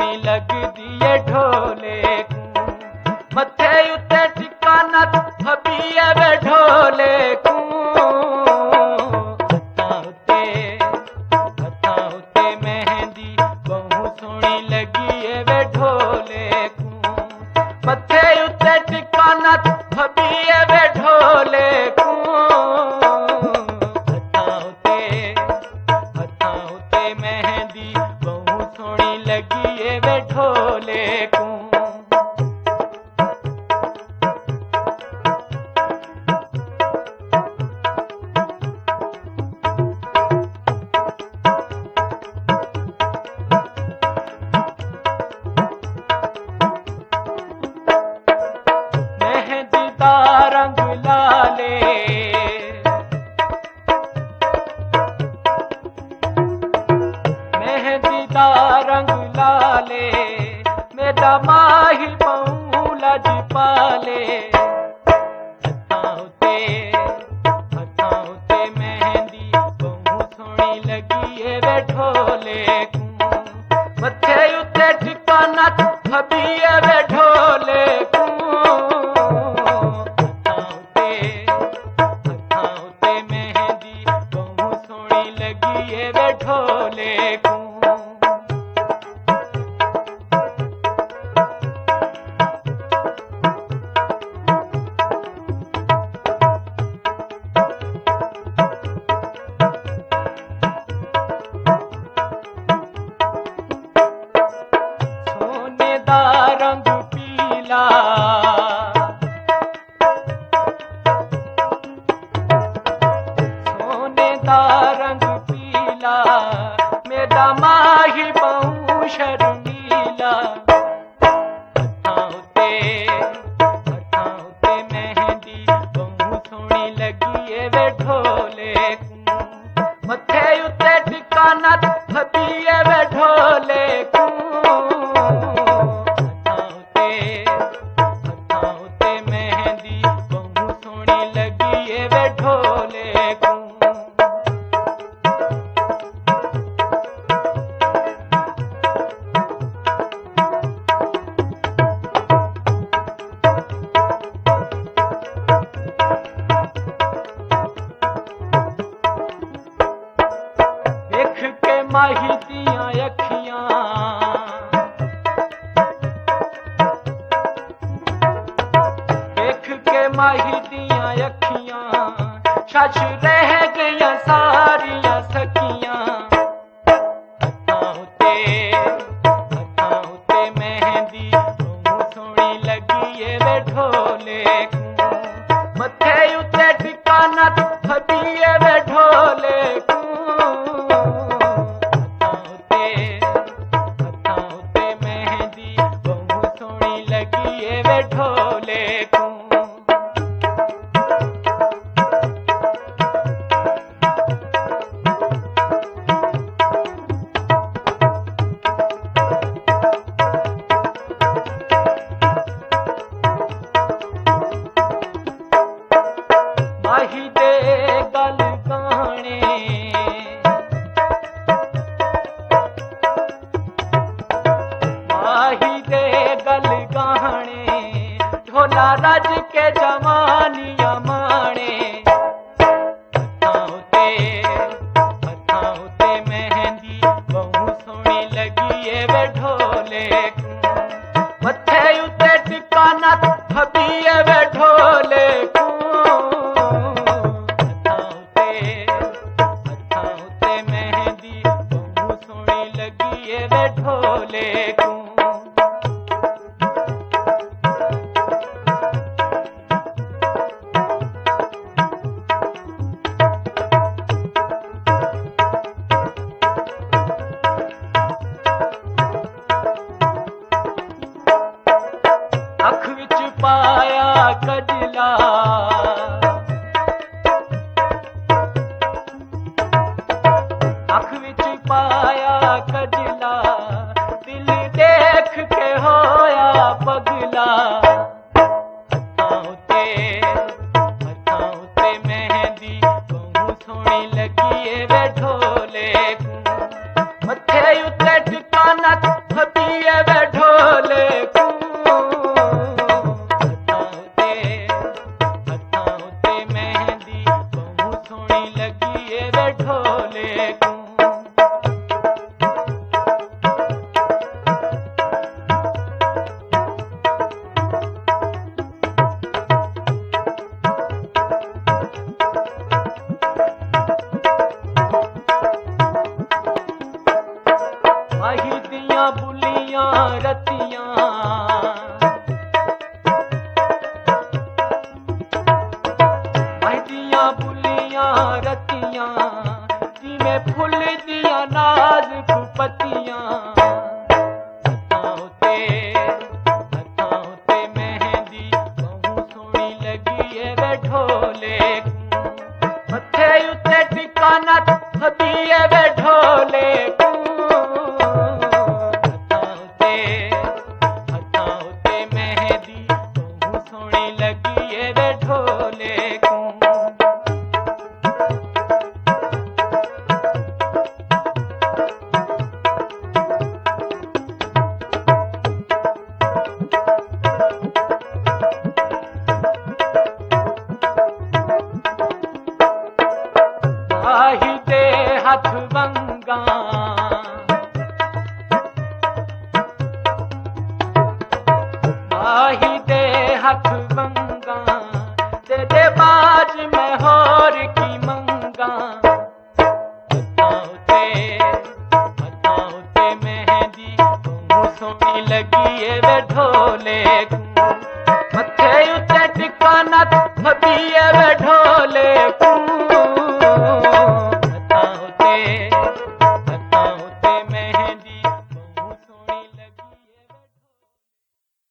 सोहनी लगदी है ढोले को मथे उत्ते ठिकाना हबीए वे ढोले को हथा उत्ते मेहंदी बहु सोहनी लगी है वे ढोले को मथे उत्ते ठिकाना हबीए वे ढोले को मेहंदी बहु सोहनी लगी है वे ढोले को मेहंदी दा रंग लाले दा रंग लाले मेरा माही पाऊं लज पाले हथा उते मेहंदी बहु सोहनी लगी है वे ढोले को मथे उते ठिकाना हबीए वे ढोले को हथा उते मेहंदी बहु सोहनी लगी है वे ढोले को रंग पीला सोने दा रंग पीला मेरा माही बहु शर्मीला हथा उते मेहंदी बहु सोहनी लगी है वे ढोले को मथे उते ठिकाना हबीए वे ढोले को मेहंदी बहु सोहनी लगी है वे ढोले को देख के माही दियां अखियां माही दियां अखियां शश रह गईयां सारियां सखियां हथा उते मेहंदी बहु सोहनी लगी है वे ढोले को मथे उते ठिकाना हबीए वे ढोले को हथा उते मेहंदी बहु सोहनी लगी है वे ढोले को माही दे गल गाने माही दे गल गाने ढोला रज के जवानियां माने हथा उते मेहंदी बहु सोहनी लगी है वे ढोले को मथे उते ठिकाना हबीए वे ढोले को मेहंदी बहु सोहनी लगी है वे ढोले को अख विच पाया कजला अख विच पाया कजला दिल देख के होया पगला हथा उते मेहंदी बहु सोहनी लगी है वे ढोले को मथे उते ठिकाना हबीए रतियां महदियां बुलियां रतियां जिमें फुल दिया नाज पतियां मेहंदी बहु सोहनी लगी वे ढोले मथे उते टिकाना हबीए वे ढोले मेहंदी बहु सोहनी लगी वे ढोले आही दे हाथ वंगा आही दे हाथ वंगा दे बाज में होर की मंगा हथां मेहंदी बहु सोहनी लगी वे ढोले मथे उते टिकाना हबीए वे ढोले